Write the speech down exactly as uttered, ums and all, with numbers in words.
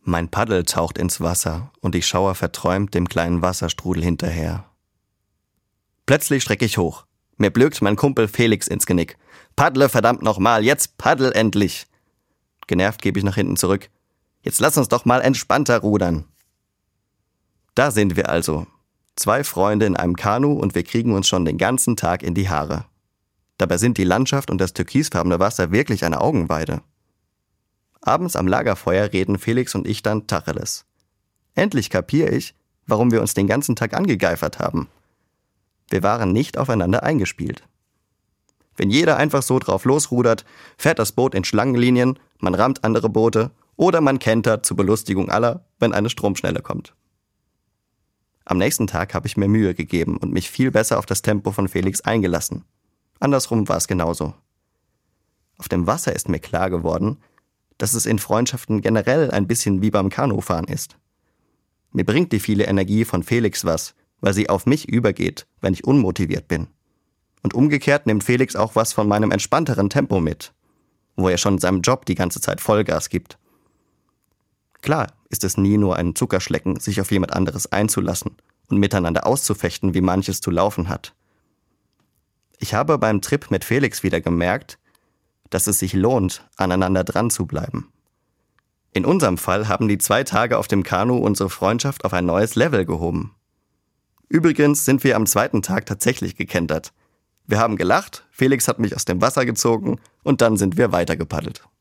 Mein Paddel taucht ins Wasser und ich schaue verträumt dem kleinen Wasserstrudel hinterher. Plötzlich schrecke ich hoch. Mir blökt mein Kumpel Felix ins Genick. Paddle verdammt nochmal, jetzt paddel endlich! Genervt gebe ich nach hinten zurück. Jetzt lass uns doch mal entspannter rudern. Da sind wir also. Zwei Freunde in einem Kanu und wir kriegen uns schon den ganzen Tag in die Haare. Dabei sind die Landschaft und das türkisfarbene Wasser wirklich eine Augenweide. Abends am Lagerfeuer reden Felix und ich dann Tacheles. Endlich kapiere ich, warum wir uns den ganzen Tag angegeifert haben. Wir waren nicht aufeinander eingespielt. Wenn jeder einfach so drauf losrudert, fährt das Boot in Schlangenlinien, man rammt andere Boote oder man kentert zur Belustigung aller, wenn eine Stromschnelle kommt. Am nächsten Tag habe ich mir Mühe gegeben und mich viel besser auf das Tempo von Felix eingelassen. Andersrum war es genauso. Auf dem Wasser ist mir klar geworden, dass es in Freundschaften generell ein bisschen wie beim Kanufahren ist. Mir bringt die viele Energie von Felix was, weil sie auf mich übergeht, wenn ich unmotiviert bin. Und umgekehrt nimmt Felix auch was von meinem entspannteren Tempo mit, wo er schon in seinem Job die ganze Zeit Vollgas gibt. Klar ist es nie nur ein Zuckerschlecken, sich auf jemand anderes einzulassen und miteinander auszufechten, wie manches zu laufen hat. Ich habe beim Trip mit Felix wieder gemerkt, dass es sich lohnt, aneinander dran zu bleiben. In unserem Fall haben die zwei Tage auf dem Kanu unsere Freundschaft auf ein neues Level gehoben. Übrigens sind wir am zweiten Tag tatsächlich gekentert. Wir haben gelacht, Felix hat mich aus dem Wasser gezogen und dann sind wir weitergepaddelt.